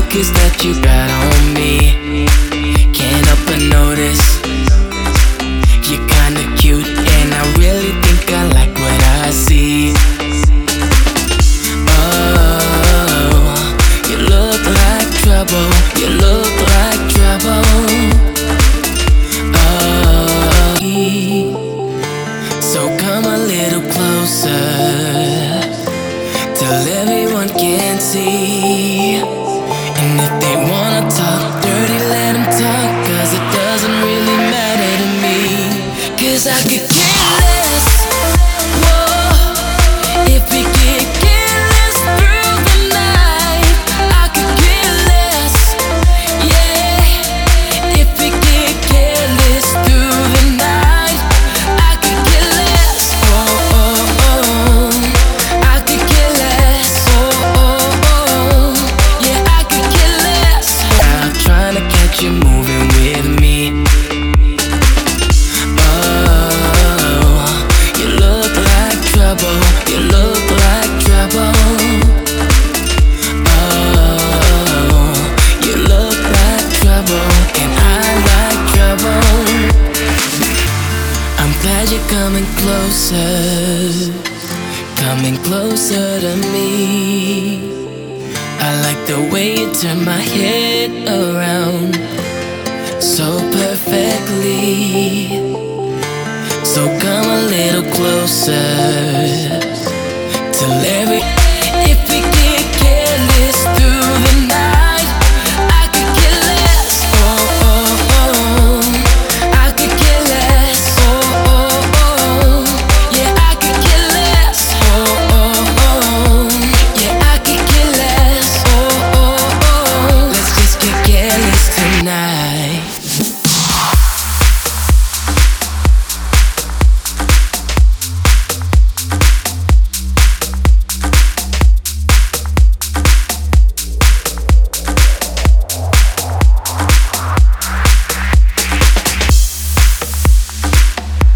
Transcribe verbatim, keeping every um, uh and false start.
focus that you got on me. Can't help but notice you're kinda cute, and I really think I like what I see. Oh, you look like trouble, you look like trouble. Oh, so come a little closer till everyone can see. And if they wanna talk dirty, let them talk, cause it doesn't really matter to me. Cause I could care less, whoa, if we get careless through the night. I could care less, yeah, if we get careless through the night. I could care less, oh, oh, oh. I could care less, oh, oh, oh. Yeah, I could care less. I'm trying to catch you moving with me. You look like trouble. Oh, you look like trouble, and I like trouble. I'm glad you're coming closer, coming closer to me. I like the way you turn my head around so perfectly. So come a little closer till every